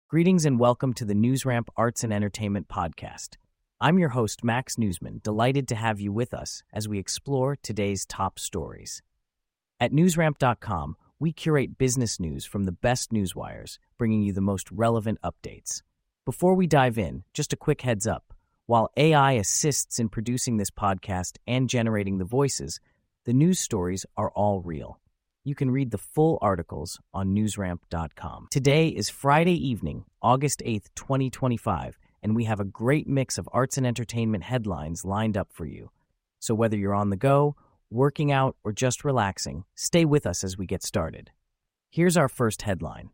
Greetings and welcome to the NewsRamp Arts and Entertainment Podcast. I'm your host, Max Newsman, delighted to have you with us as we explore today's top stories. At newsramp.com, we curate business news from the best newswires, bringing you the most relevant updates. Before we dive in, just a quick heads up. While AI assists in producing this podcast and generating the voices, the news stories are all real. You can read the full articles on newsramp.com. Today is Friday evening, August 8th, 2025, and we have a great mix of arts and entertainment headlines lined up for you. So whether you're on the go, working out, or just relaxing, stay with us as we get started. Here's our first headline.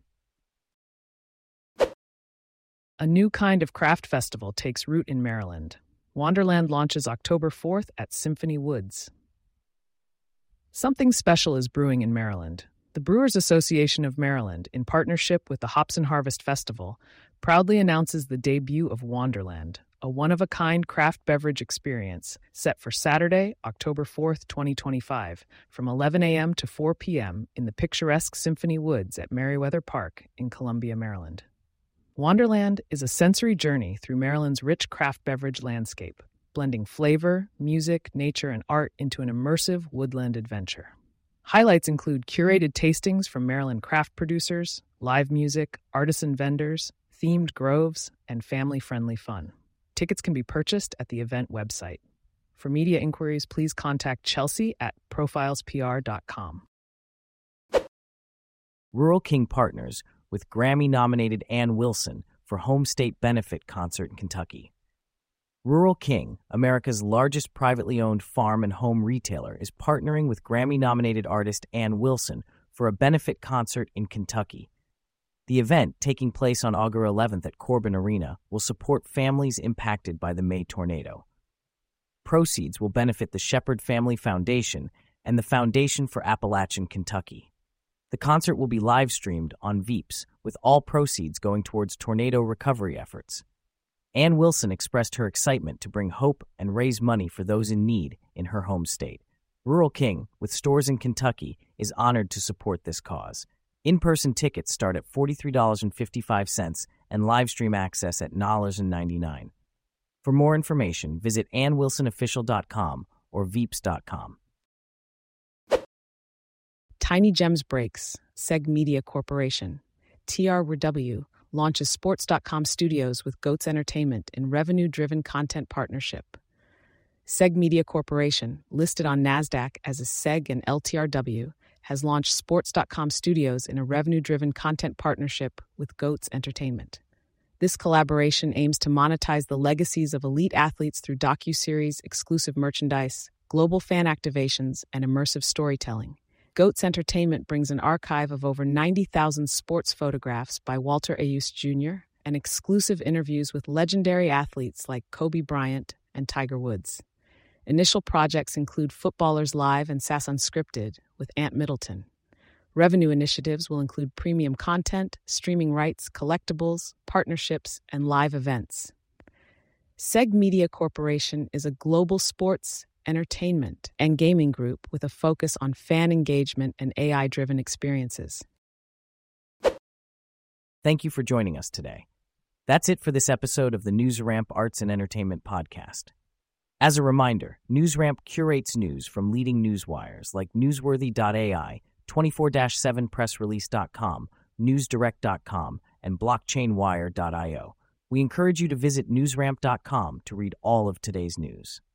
A new kind of craft festival takes root in Maryland. Wonderland launches October 4th at Symphony Woods. Something special is brewing in Maryland. The Brewers Association of Maryland, in partnership with the Hops and Harvest Festival, proudly announces the debut of Wonderland, a one-of-a-kind craft beverage experience set for Saturday, October 4th, 2025, from 11 a.m. to 4 p.m. in the picturesque Symphony Woods at Meriwether Park in Columbia, Maryland. Wonderland is a sensory journey through Maryland's rich craft beverage landscape, blending flavor, music, nature, and art into an immersive woodland adventure. Highlights include curated tastings from Maryland craft producers, live music, artisan vendors, themed groves, and family-friendly fun. Tickets can be purchased at the event website. For media inquiries, please contact Chelsea at profilespr.com. Rural King partners with Grammy-nominated Ann Wilson for Home State Benefit Concert in Kentucky. Rural King, America's largest privately owned farm and home retailer, is partnering with Grammy-nominated artist Ann Wilson for a benefit concert in Kentucky. The event, taking place on August 11th at Corbin Arena, will support families impacted by the May tornado. Proceeds will benefit the Shepherd Family Foundation and the Foundation for Appalachian Kentucky. The concert will be live-streamed on Veeps, with all proceeds going towards tornado recovery efforts. Ann Wilson expressed her excitement to bring hope and raise money for those in need in her home state. Rural King, with stores in Kentucky, is honored to support this cause. In-person tickets start at $43.55 and live-stream access at $99. For more information, visit annwilsonofficial.com or veeps.com. Tiny Gems breaks. Seg Media Corporation. TRW launches Sports.com Studios with Goats Entertainment in revenue-driven content partnership. Seg Media Corporation, listed on NASDAQ as a Seg and LTRW, has launched Sports.com Studios in a revenue-driven content partnership with Goats Entertainment. This collaboration aims to monetize the legacies of elite athletes through docuseries, exclusive merchandise, global fan activations, and immersive storytelling. Goats Entertainment brings an archive of over 90,000 sports photographs by Walter Ayus Jr. and exclusive interviews with legendary athletes like Kobe Bryant and Tiger Woods. Initial projects include Footballers Live and SAS Unscripted with Ant Middleton. Revenue initiatives will include premium content, streaming rights, collectibles, partnerships, and live events. Seg Media Corporation is a global sports, entertainment, and gaming group with a focus on fan engagement and AI-driven experiences. Thank you for joining us today. That's it for this episode of the NewsRamp Arts and Entertainment Podcast. As a reminder, NewsRamp curates news from leading newswires like Newsworthy.ai, 24/7pressrelease.com, NewsDirect.com, and BlockchainWire.io. We encourage you to visit newsramp.com to read all of today's news.